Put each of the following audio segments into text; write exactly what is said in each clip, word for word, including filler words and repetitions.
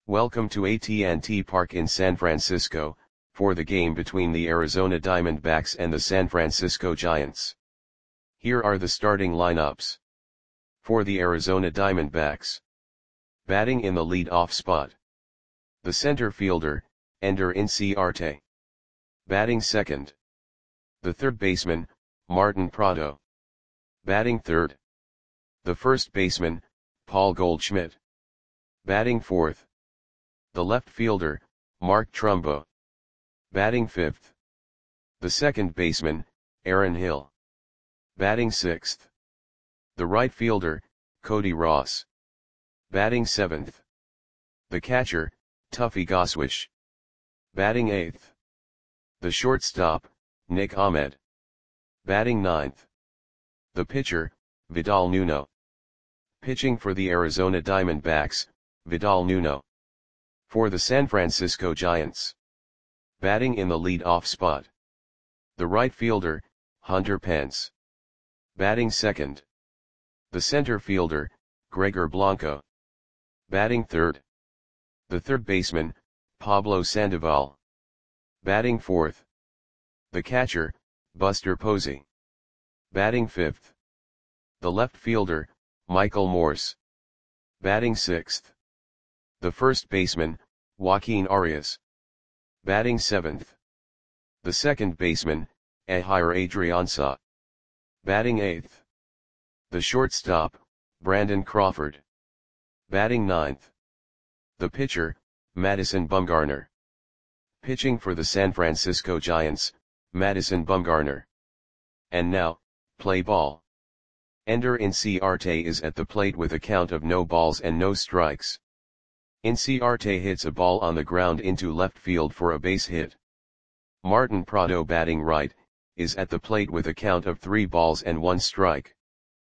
Welcome to A T and T Park in San Francisco, for the game between the Arizona Diamondbacks and the San Francisco Giants. Here are the starting lineups. For the Arizona Diamondbacks. Batting in the lead-off spot. The center fielder, Ender Inciarte. Batting second. The third baseman, Martin Prado. Batting third. The first baseman, Paul Goldschmidt. Batting fourth. The left fielder, Mark Trumbo. Batting fifth. The second baseman, Aaron Hill. Batting sixth. The right fielder, Cody Ross. Batting seventh. The catcher, Tuffy Goswish. Batting eighth. The shortstop, Nick Ahmed. Batting ninth. The pitcher, Vidal Nuno. Pitching for the Arizona Diamondbacks, Vidal Nuno. For the San Francisco Giants. Batting in the lead-off spot. The right fielder, Hunter Pence. Batting second. The center fielder, Gregor Blanco. Batting third. The third baseman, Pablo Sandoval. Batting fourth. The catcher, Buster Posey. Batting fifth. The left fielder, Michael Morse. Batting sixth. The first baseman, Joaquin Arias. Batting seventh. The second baseman, Ehire Adrianza. Batting eighth. The shortstop, Brandon Crawford. Batting ninth. The pitcher, Madison Bumgarner. Pitching for the San Francisco Giants, Madison Bumgarner. And now, play ball. Ender Inciarte is at the plate with a count of no balls and no strikes. Inciarte hits a ball on the ground into left field for a base hit. Martin Prado, batting right, is at the plate with a count of three balls and one strike.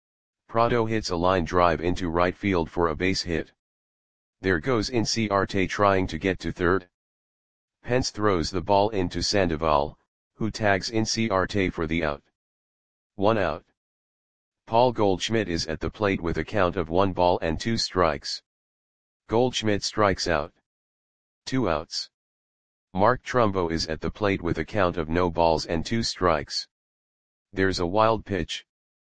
Prado hits a line drive into right field for a base hit. There goes Inciarte trying to get to third. Pence throws the ball into Sandoval, who tags Inciarte for the out. One out. Paul Goldschmidt is at the plate with a count of one ball and two strikes. Goldschmidt strikes out. Two outs. Mark Trumbo is at the plate with a count of no balls and two strikes. There's a wild pitch.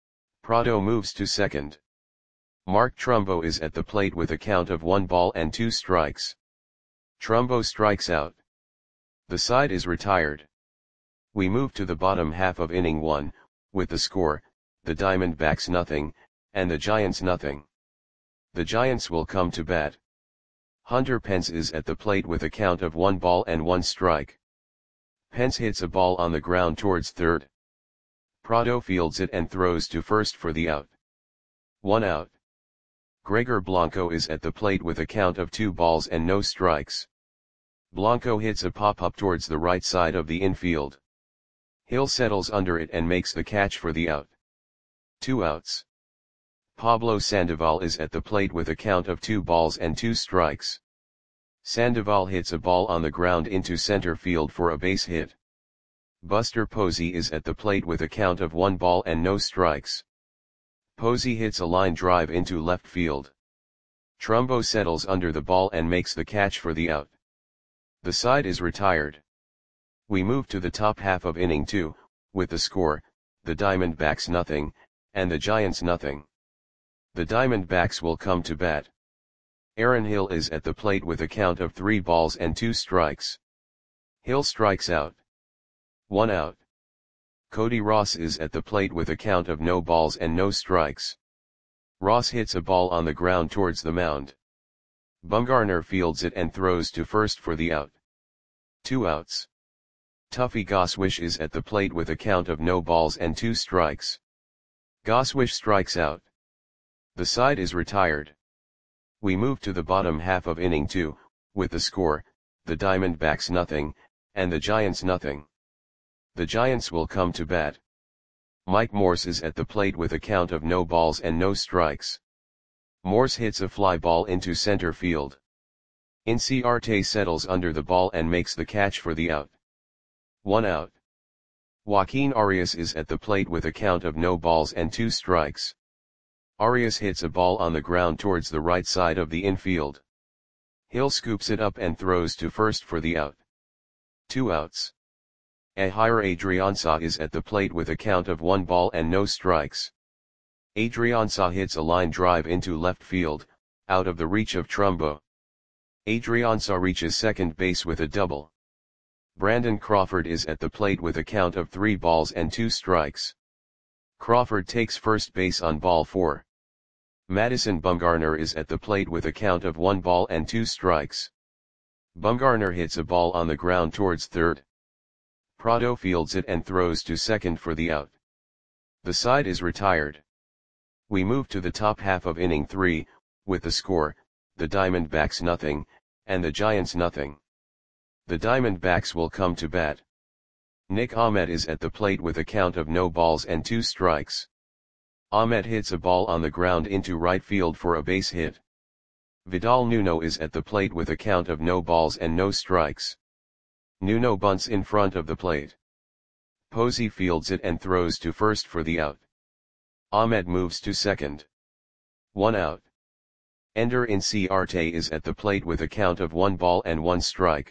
Prado moves to second. Mark Trumbo is at the plate with a count of one ball and two strikes. Trumbo strikes out. The side is retired. We move to the bottom half of inning one, with the score, the Diamondbacks nothing, and the Giants nothing. The Giants will come to bat. Hunter Pence is at the plate with a count of one ball and one strike. Pence hits a ball on the ground towards third. Prado fields it and throws to first for the out. One out. Gregor Blanco is at the plate with a count of two balls and no strikes. Blanco hits a pop-up towards the right side of the infield. Hill settles under it and makes the catch for the out. Two outs. Pablo Sandoval is at the plate with a count of two balls and two strikes. Sandoval hits a ball on the ground into center field for a base hit. Buster Posey is at the plate with a count of one ball and no strikes. Posey hits a line drive into left field. Trumbo settles under the ball and makes the catch for the out. The side is retired. We move to the top half of inning two, with the score, the Diamondbacks nothing, and the Giants nothing. The Diamondbacks will come to bat. Aaron Hill is at the plate with a count of three balls and two strikes. Hill strikes out. One out. Cody Ross is at the plate with a count of no balls and no strikes. Ross hits a ball on the ground towards the mound. Bumgarner fields it and throws to first for the out. Two outs. Tuffy Goswish is at the plate with a count of no balls and two strikes. Goswish strikes out. The side is retired. We move to the bottom half of inning two, with the score, the Diamondbacks nothing, and the Giants nothing. The Giants will come to bat. Mike Morse is at the plate with a count of no balls and no strikes. Morse hits a fly ball into center field. Inciarte settles under the ball and makes the catch for the out. One out. Joaquin Arias is at the plate with a count of no balls and two strikes. Arias hits a ball on the ground towards the right side of the infield. Hill scoops it up and throws to first for the out. Two outs. Ehire Adriansah is at the plate with a count of one ball and no strikes. Adriansah hits a line drive into left field, out of the reach of Trumbo. Adriansah reaches second base with a double. Brandon Crawford is at the plate with a count of three balls and two strikes. Crawford takes first base on ball four. Madison Bumgarner is at the plate with a count of one ball and two strikes. Bumgarner hits a ball on the ground towards third. Prado fields it and throws to second for the out. The side is retired. We move to the top half of inning three, with the score, the Diamondbacks nothing, and the Giants nothing. The Diamondbacks will come to bat. Nick Ahmed is at the plate with a count of no balls and two strikes. Ahmed hits a ball on the ground into right field for a base hit. Vidal Nuno is at the plate with a count of no balls and no strikes. Nuno bunts in front of the plate. Posey fields it and throws to first for the out. Ahmed moves to second. One out. Ender Inciarte is at the plate with a count of one ball and one strike.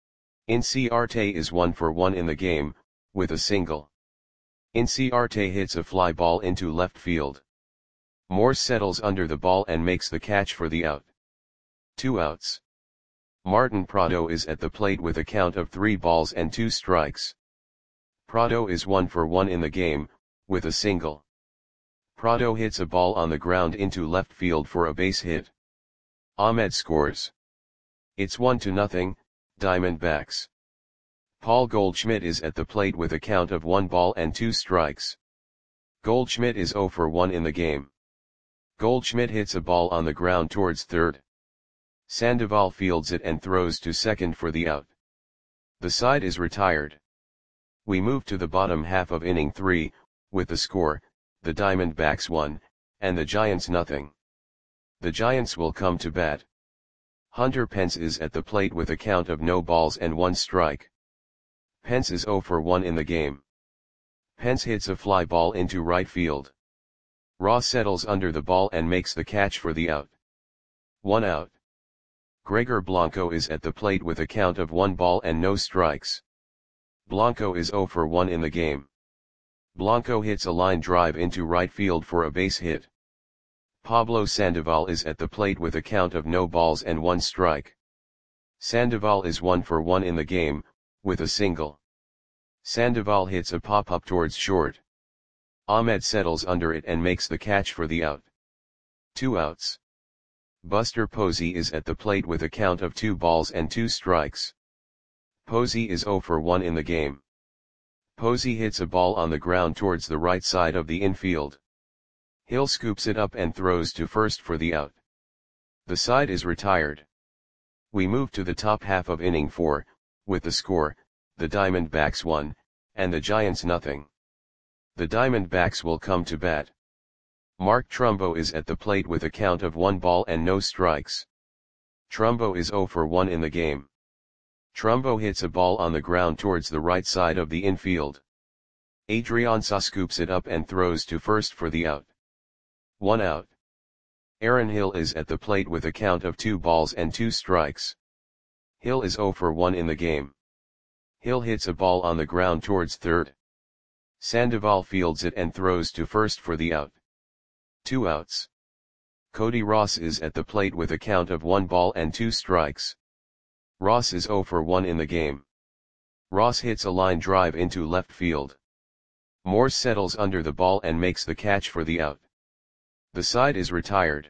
Inciarte is one for one in the game, with a single. Inciarte hits a fly ball into left field. Morse settles under the ball and makes the catch for the out. Two outs. Martin Prado is at the plate with a count of three balls and two strikes. Prado is one for one in the game, with a single. Prado hits a ball on the ground into left field for a base hit. Ahmed scores. It's one to nothing, Diamondbacks. Paul Goldschmidt is at the plate with a count of one ball and two strikes. Goldschmidt is zero for one in the game. Goldschmidt hits a ball on the ground towards third. Sandoval fields it and throws to second for the out. The side is retired. We move to the bottom half of inning three, with the score, the Diamondbacks one, and the Giants nothing. The Giants will come to bat. Hunter Pence is at the plate with a count of no balls and one strike. Pence is zero for one in the game. Pence hits a fly ball into right field. Ross settles under the ball and makes the catch for the out. One out. Gregor Blanco is at the plate with a count of one ball and no strikes. Blanco is zero for one in the game. Blanco hits a line drive into right field for a base hit. Pablo Sandoval is at the plate with a count of no balls and one strike. Sandoval is one for one in the game, with a single. Sandoval hits a pop-up towards short. Ahmed settles under it and makes the catch for the out. Two outs. Buster Posey is at the plate with a count of two balls and two strikes. Posey is zero for one in the game. Posey hits a ball on the ground towards the right side of the infield. Hill scoops it up and throws to first for the out. The side is retired. We move to the top half of inning four, with the score, the Diamondbacks one, and the Giants nothing. The Diamondbacks will come to bat. Mark Trumbo is at the plate with a count of one ball and no strikes. Trumbo is zero for one in the game. Trumbo hits a ball on the ground towards the right side of the infield. Adriansah scoops it up and throws to first for the out. One out. Aaron Hill is at the plate with a count of two balls and two strikes. Hill is zero for one in the game. Hill hits a ball on the ground towards third. Sandoval fields it and throws to first for the out. Two outs. Cody Ross is at the plate with a count of one ball and two strikes. Ross is zero for one in the game. Ross hits a line drive into left field. Morse settles under the ball and makes the catch for the out. The side is retired.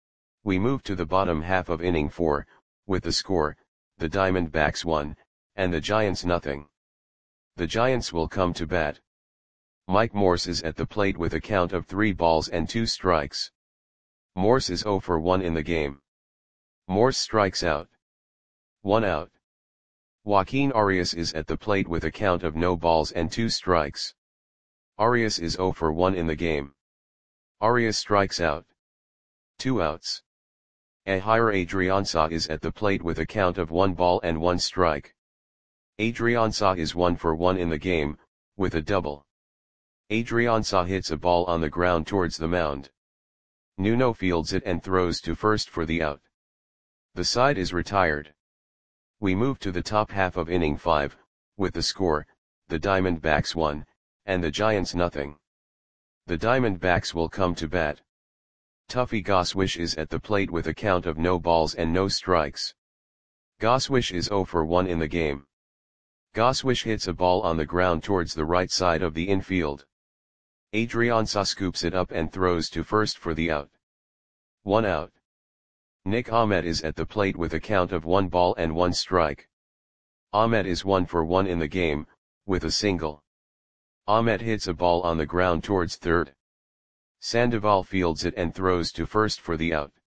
We move to the bottom half of inning four, with the score, the Diamondbacks one, and the Giants nothing. The Giants will come to bat. Mike Morse is at the plate with a count of three balls and two strikes. Morse is zero for one in the game. Morse strikes out. One out. Joaquin Arias is at the plate with a count of no balls and two strikes. Arias is zero for one in the game. Arias strikes out. Two outs. Ehire Adriansah is at the plate with a count of one ball and one strike. Adriansah is one for one in the game, with a double. Adriansah hits a ball on the ground towards the mound. Nuno fields it and throws to first for the out. The side is retired. We move to the top half of inning five, with the score, the Diamondbacks one, and the Giants nothing. The Diamondbacks will come to bat. Tuffy Goswish is at the plate with a count of no balls and no strikes. Goswish is oh for one in the game. Goswish hits a ball on the ground towards the right side of the infield. Adrianza scoops it up and throws to first for the out. One out. Nick Ahmed is at the plate with a count of one ball and one strike. Ahmed is one for one in the game, with a single. Ahmed hits a ball on the ground towards third. Sandoval fields it and throws to first for the out.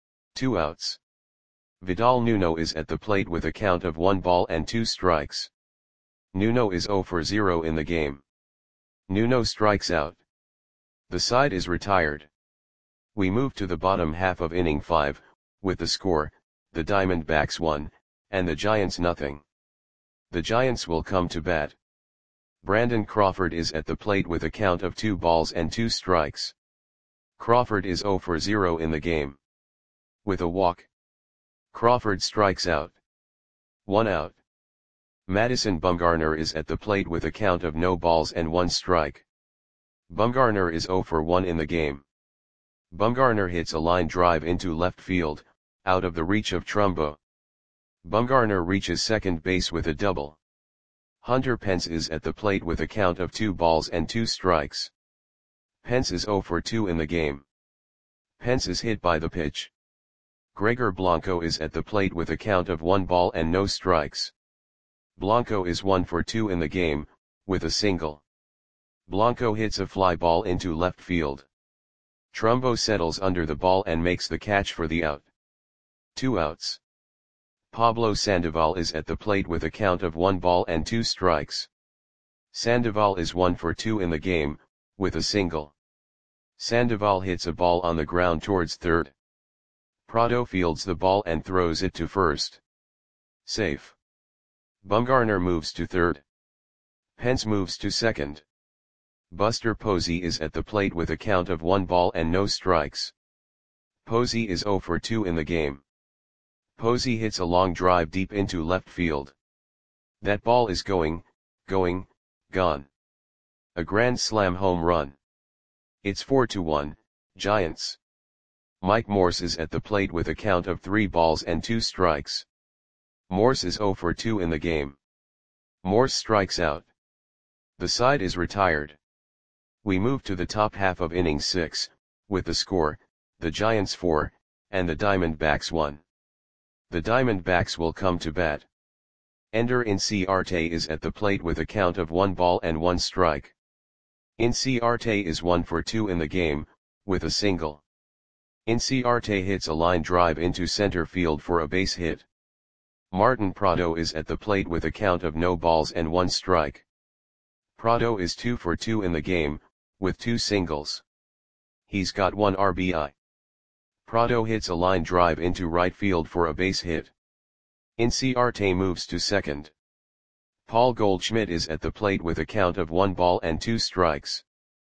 Two outs. Vidal Nuno is at the plate with a count of one ball and two strikes. Nuno is oh for zero in the game. Nuno strikes out. The side is retired. We move to the bottom half of inning five, with the score, the Diamondbacks one, and the Giants nothing. The Giants will come to bat. Brandon Crawford is at the plate with a count of two balls and two strikes. Crawford is oh for zero in the game. With a walk, Crawford strikes out. One out. Madison Bumgarner is at the plate with a count of no balls and one strike. Bumgarner is oh for one in the game. Bumgarner hits a line drive into left field, out of the reach of Trumbo. Bumgarner reaches second base with a double. Hunter Pence is at the plate with a count of two balls and two strikes. Pence is oh for two in the game. Pence is hit by the pitch. Gregor Blanco is at the plate with a count of one ball and no strikes. Blanco is one for two in the game, with a single. Blanco hits a fly ball into left field. Trumbo settles under the ball and makes the catch for the out. Two outs. Pablo Sandoval is at the plate with a count of one ball and two strikes. Sandoval is one for two in the game, with a single. Sandoval hits a ball on the ground towards third. Prado fields the ball and throws it to first. Safe. Bumgarner moves to third. Pence moves to second. Buster Posey is at the plate with a count of one ball and no strikes. Posey is oh for two in the game. Posey hits a long drive deep into left field. That ball is going, going, gone. A grand slam home run. It's four to one, Giants. Mike Morse is at the plate with a count of three balls and two strikes. Morse is oh for two in the game. Morse strikes out. The side is retired. We move to the top half of inning six, with the score, the Giants four, and the Diamondbacks one. The Diamondbacks will come to bat. Ender Inciarte is at the plate with a count of one ball and one strike. Inciarte is one for two in the game, with a single. Inciarte hits a line drive into center field for a base hit. Martin Prado is at the plate with a count of no balls and one strike. Prado is two for two in the game, with two singles. He's got one R B I. Prado hits a line drive into right field for a base hit. Inciarte moves to second. Paul Goldschmidt is at the plate with a count of one ball and two strikes.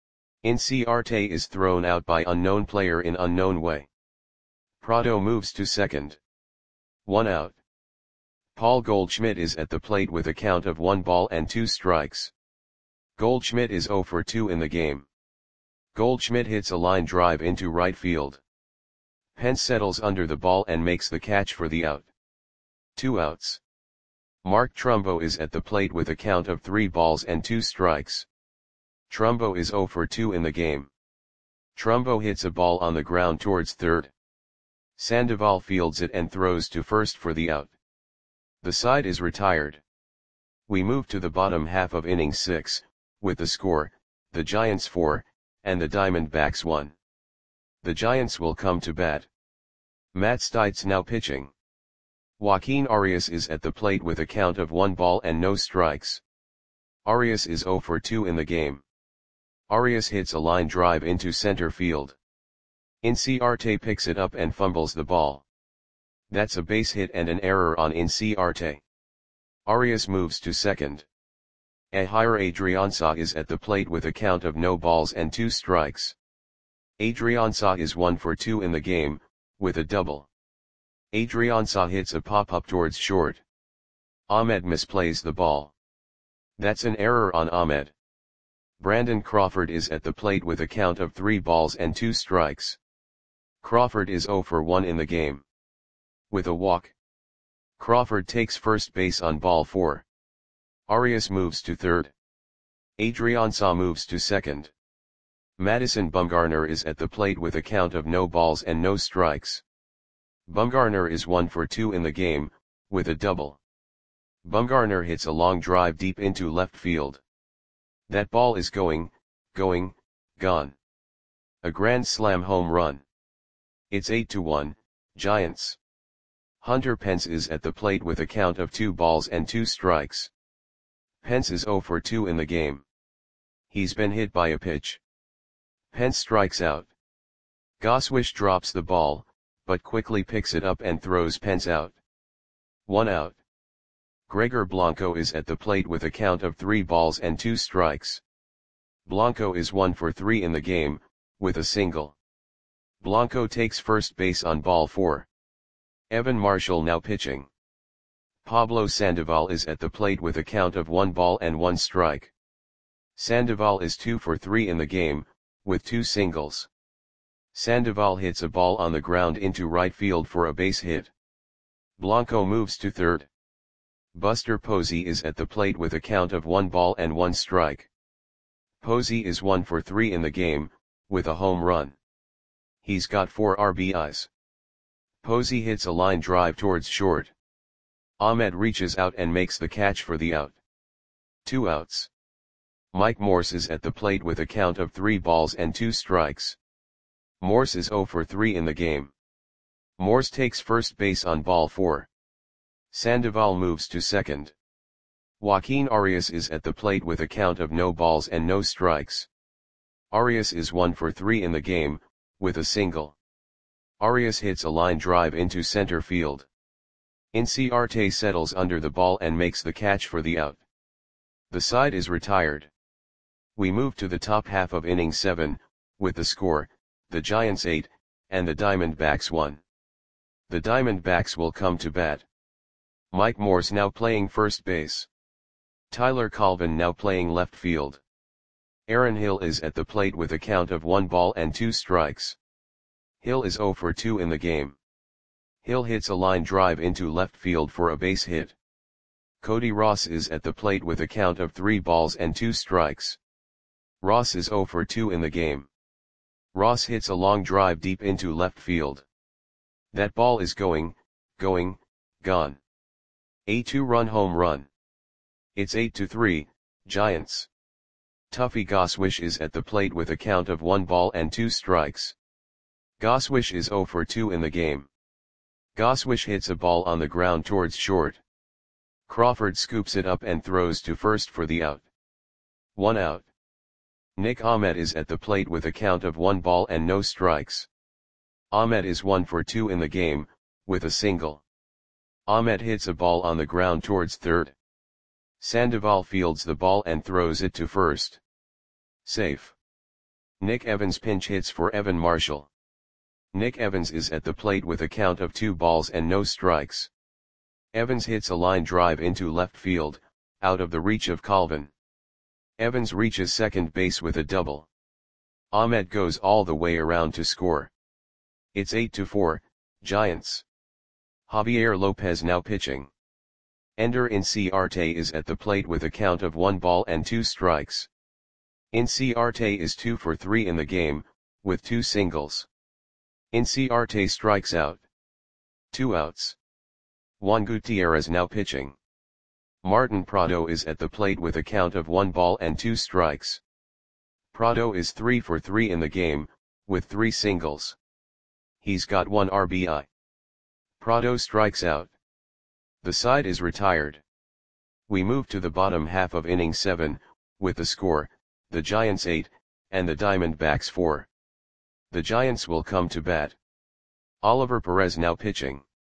Inciarte is thrown out by unknown player in unknown way. Prado moves to second. One out. Paul Goldschmidt is at the plate with a count of one ball and two strikes. Goldschmidt is oh for two in the game. Goldschmidt hits a line drive into right field. Pence settles under the ball and makes the catch for the out. Two outs. Mark Trumbo is at the plate with a count of three balls and two strikes. Trumbo is oh for two in the game. Trumbo hits a ball on the ground towards third. Sandoval fields it and throws to first for the out. The side is retired. We move to the bottom half of inning six, with the score, the Giants four, and the Diamondbacks one. The Giants will come to bat. Matt Stites now pitching. Joaquin Arias is at the plate with a count of one ball and no strikes. Arias is oh for two in the game. Arias hits a line drive into center field. Inciarte picks it up and fumbles the ball. That's a base hit and an error on Inciarte. Arias moves to second. Ehire Adrianza is at the plate with a count of no balls and two strikes. Adrianza is one for two in the game, with a double. Adriansah hits a pop-up towards short. Ahmed misplays the ball. That's an error on Ahmed. Brandon Crawford is at the plate with a count of three balls and two strikes. Crawford is zero for one in the game. With a walk, Crawford takes first base on ball four. Arias moves to third. Adriansah moves to second. Madison Bumgarner is at the plate with a count of no balls and no strikes. Bumgarner is one for two in the game, with a double. Bumgarner hits a long drive deep into left field. That ball is going, going, gone. A grand slam home run. It's eight to one, Giants. Hunter Pence is at the plate with a count of two balls and two strikes. Pence is zero for two in the game. He's been hit by a pitch. Pence strikes out. Goswish drops the ball, but quickly picks it up and throws Pence out. One out. Gregor Blanco is at the plate with a count of three balls and two strikes. Blanco is one for three in the game, with a single. Blanco takes first base on ball four. Evan Marshall now pitching. Pablo Sandoval is at the plate with a count of one ball and one strike. Sandoval is two for three in the game, with two singles. Sandoval hits a ball on the ground into right field for a base hit. Blanco moves to third. Buster Posey is at the plate with a count of one ball and one strike. Posey is one for three in the game, with a home run. He's got four R B Is. Posey hits a line drive towards short. Ahmed reaches out and makes the catch for the out. Two outs. Mike Morse is at the plate with a count of three balls and two strikes. Morse is zero for three in the game. Morse takes first base on ball four. Sandoval moves to second. Joaquin Arias is at the plate with a count of no balls and no strikes. Arias is one for three in the game, with a single. Arias hits a line drive into center field. Inciarte settles under the ball and makes the catch for the out. The side is retired. We move to the top half of inning seven, with the score, the Giants eight, and the Diamondbacks one. The Diamondbacks will come to bat. Mike Morse now playing first base. Tyler Colvin now playing left field. Aaron Hill is at the plate with a count of one ball and two strikes. Hill is zero for two in the game. Hill hits a line drive into left field for a base hit. Cody Ross is at the plate with a count of three balls and two strikes. Ross is zero for two in the game. Ross hits a long drive deep into left field. That ball is going, going, gone. A two-run home run. It's eight to three, Giants. Tuffy Goswish is at the plate with a count of one ball and two strikes. Goswish is zero for two in the game. Goswish hits a ball on the ground towards short. Crawford scoops it up and throws to first for the out. One out. Nick Ahmed is at the plate with a count of one ball and no strikes. Ahmed is one for two in the game, with a single. Ahmed hits a ball on the ground towards third. Sandoval fields the ball and throws it to first. Safe. Nick Evans pinch hits for Evan Marshall. Nick Evans is at the plate with a count of two balls and no strikes. Evans hits a line drive into left field, out of the reach of Colvin. Evans reaches second base with a double. Ahmed goes all the way around to score. It's eight to four, Giants. Javier Lopez now pitching. Ender Inciarte is at the plate with a count of one ball and two strikes. Inciarte is two for three in the game, with two singles. Inciarte strikes out. Two outs. Juan Gutierrez now pitching. Martin Prado is at the plate with a count of one ball and two strikes. Prado is three for three in the game, with three singles. He's got one R B I. Prado strikes out. The side is retired. We move to the bottom half of inning seven, with the score, the Giants eight, and the Diamondbacks four. The Giants will come to bat. Oliver Perez now pitching.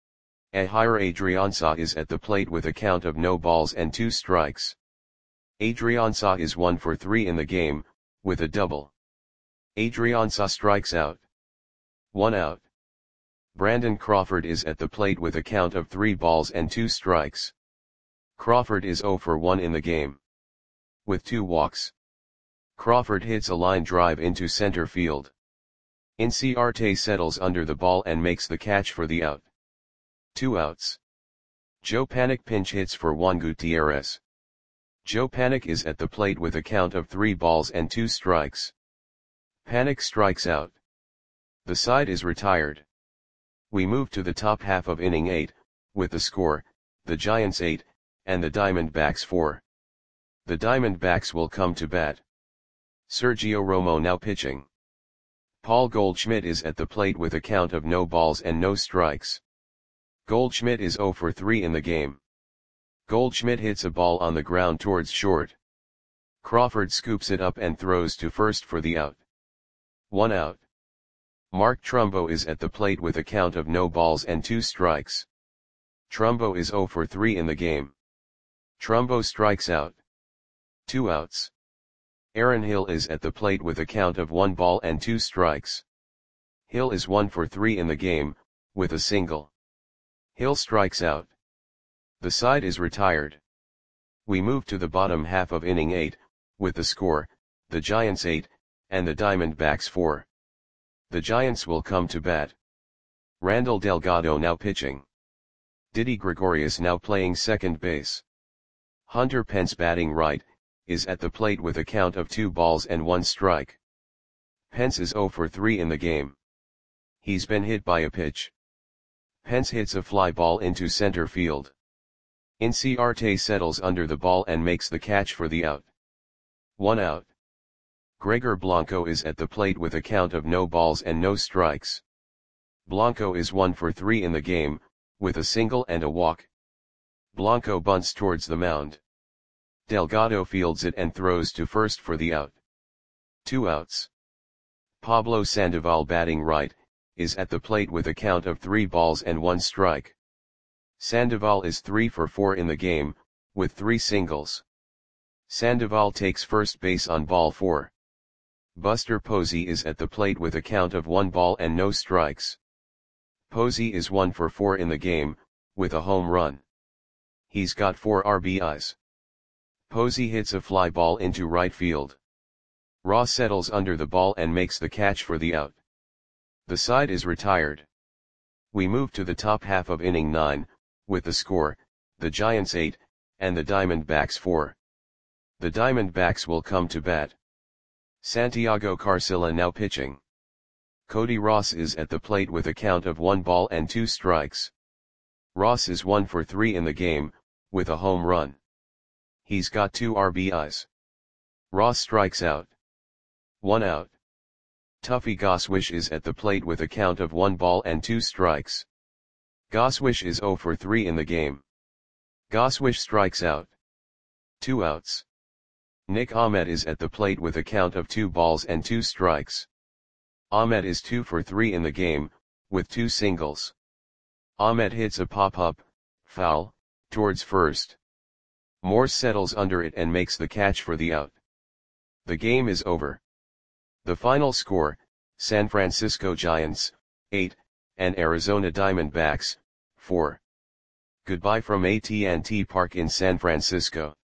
Ehire Adriansah is at the plate with a count of no balls and two strikes. Adriansah is one for three in the game, with a double. Adriansah strikes out. One out. Brandon Crawford is at the plate with a count of three balls and two strikes. Crawford is zero for one in the game. With two walks. Crawford hits a line drive into center field. Inciarte settles under the ball and makes the catch for the out. Two outs. Joe Panik pinch hits for Juan Gutierrez. Joe Panik is at the plate with a count of three balls and two strikes. Panik strikes out. The side is retired. We move to the top half of inning eight, with the score, the Giants eight, and the Diamondbacks four. The Diamondbacks will come to bat. Sergio Romo now pitching. Paul Goldschmidt is at the plate with a count of no balls and no strikes. Goldschmidt is zero for three in the game. Goldschmidt hits a ball on the ground towards short. Crawford scoops it up and throws to first for the out. One out. Mark Trumbo is at the plate with a count of no balls and two strikes. Trumbo is zero for three in the game. Trumbo strikes out. Two outs. Aaron Hill is at the plate with a count of one ball and two strikes. Hill is one for three in the game, with a single. Hill strikes out. The side is retired. We move to the bottom half of inning eight, with the score, the Giants eight, and the Diamondbacks four. The Giants will come to bat. Randall Delgado now pitching. Didi Gregorius now playing second base. Hunter Pence batting right, is at the plate with a count of two balls and one strike. Pence is zero for three in the game. He's been hit by a pitch. Pence hits a fly ball into center field. Inciarte settles under the ball and makes the catch for the out. One out. Gregor Blanco is at the plate with a count of no balls and no strikes. Blanco is one for three in the game, with a single and a walk. Blanco bunts towards the mound. Delgado fields it and throws to first for the out. Two outs. Pablo Sandoval batting right, is at the plate with a count of three balls and one strike. Sandoval is three for four in the game, with three singles. Sandoval takes first base on ball four. Buster Posey is at the plate with a count of one ball and no strikes. Posey is one for four in the game, with a home run. He's got four R B Is. Posey hits a fly ball into right field. Ross settles under the ball and makes the catch for the out. The side is retired. We move to the top half of inning nine, with the score, the Giants eight, and the Diamondbacks four. The Diamondbacks will come to bat. Santiago Carcilla now pitching. Cody Ross is at the plate with a count of one ball and two strikes. Ross is one for three in the game, with a home run. He's got two R B Is. Ross strikes out. One out. Tuffy Goswish is at the plate with a count of one ball and two strikes. Goswish is zero for three in the game. Goswish strikes out. Two outs. Nick Ahmed is at the plate with a count of two balls and two strikes. Ahmed is two for three in the game, with two singles. Ahmed hits a pop-up, foul, towards first. Morse settles under it and makes the catch for the out. The game is over. The final score, San Francisco Giants, eight, and Arizona Diamondbacks, four. Goodbye from A T and T Park in San Francisco.